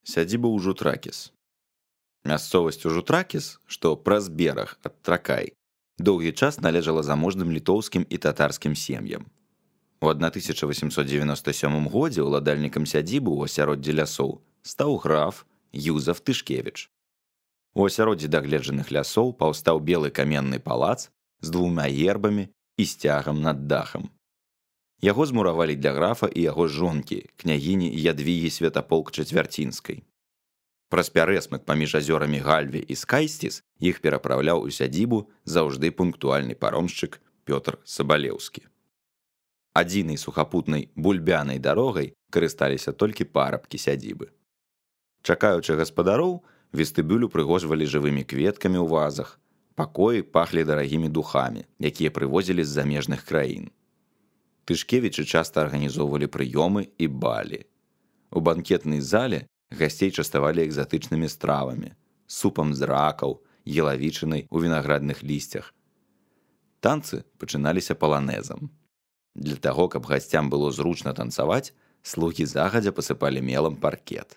Сядзіба Ужутракіс. Мясцовасць Ужутракіс, што праз бераг ад Тракай, доўгі час належала заможным літоўскім і татарскім сем'ям. У 1897 годзе ўладальнікам сядзібы ў асяроддзі лясоў стаў граф Юзаф Тышкевіч. У асяроддзі дагледжаных лясоў паўстаў белы каменны палац з 2 гербамі і сцягам над дахам. Яго змуравалі для графа і яго жонкі, княгіні Ядвігі Святаполк-Чацвярцінскай. Праз пярэсмык паміж азёрамі Гальве і Скайсціс іх перапраўляў у сядзібу заўжды пунктуальны паромшчык Пётр Сабалеўскі. Адзінай сухапутнай бульбянай дарогай карысталіся толькі парабкі сядзібы. Чакаючы гаспадароў, вестыбюль упрыгожвалі жывымі кветкамі ў вазах, пакоі пахлі дарагімі духамі, якія прывозілі з замежных краін. Тышкевічы часта арганізоўвалі прыёмы і балі. У банкетнай зале гасцей частавалі экзатычнымі стравамі, супам з ракаў, елавічынай у вінаградных лісцях. Танцы пачыналіся паланэзам. Для таго, каб гасцям было зручна танцаваць, слугі загадзя пасыпалі мелам паркет.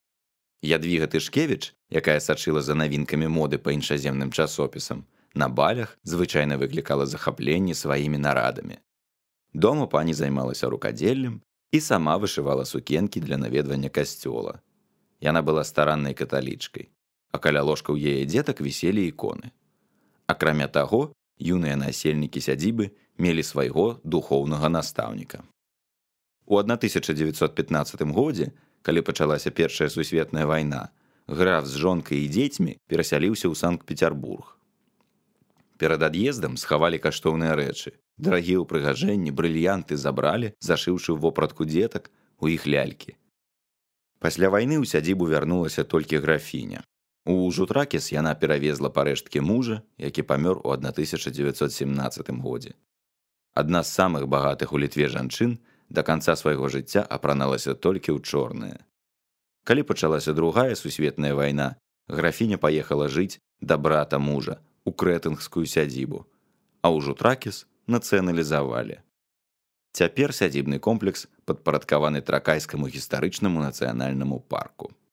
Ядвіга Тышкевіч, якая сачыла за навінкамі моды па іншаземным часопісам, на балях звычайна выклікала захапленне сваімі нарадамі. Дома пані займалася рукадзеллем і сама вышывала сукенкі для наведвання касцёла. Яна была стараннай каталічкай, а каля ложкаў яе дзетак віселі іконы. Акрамя таго, юныя насельнікі сядзібы мелі свайго духоўнага настаўніка. У 1915 годзе, калі пачалася Першая сусветная вайна, граф з жонкай і дзецьмі перасяліўся ў Санкт-Петербург. Перад ад'ездам схавалі каштоўныя рэчы. Дарагія ўпрыгажэнні, брыльянты забралі, зашыўшы ў вопратку дзетак у іх лялькі. Пасля вайны ў сядзібу вярнулася толькі графіня. У Ужутракіс яна перавезла парэшткі мужа, які памёр у 1917 годзе. Адна з самых багатых у Літве жанчын да канца свайго жыцця апраналася толькі ў чорнае. Калі пачалася Другая сусветная вайна, графіня паехала жыць да брата мужа у крэтынгскую сядзібу, а Ужутракіс нацыяналізавалі. Цяпер сядзібны комплекс падпарадкаваны Тракайскаму гістарычнаму нацыянальнаму парку.